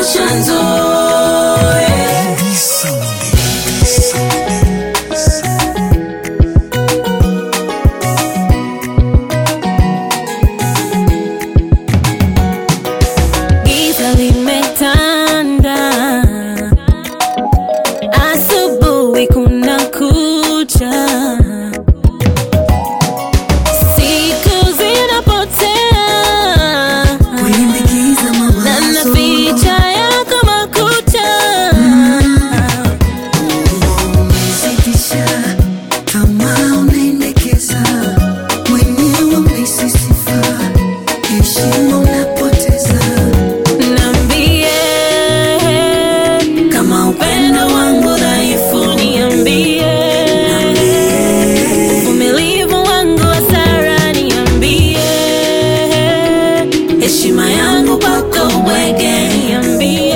chanzo. Giza limetanda, asubuhi kuna kucha, siku zinapotea, Kulimbikiza na mawazo, picha yako makucha. umesitisha kama unaendekeza, mwenyewe umesisifa, heshima unapoteza. Niambie kama upendo wangu dhaifu, niambie uvumilivu wangu hasara, niambie heshima yangu kwako bwege, niambie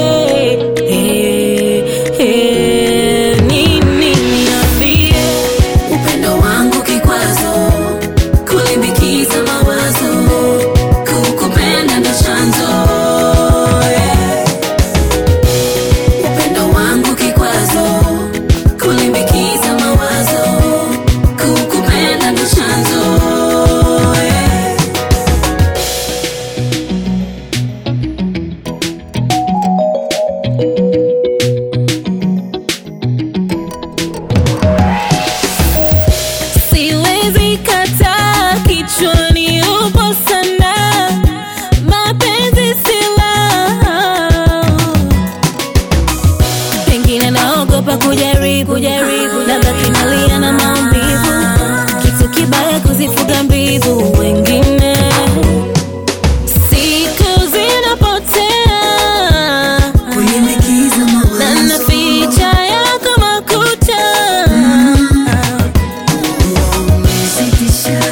nini, niambie Upendo wangu kikwazo, kulimbikiza mawazo, kukupenda ndo chanzo. Upendo wangu kikwazo, kulimbikiza mawazo, kukupenda ndo chanzo. siwezi kataa, kichwani upo sana, mapenzi silaha, pengine naogopa kujaribu, labda kinalia na maumivu, kitu kibaya kuzifuga mbivu wengine. Siku zinapotea, Kulimbikiza na mawazo, picha yako makucha. umesitisha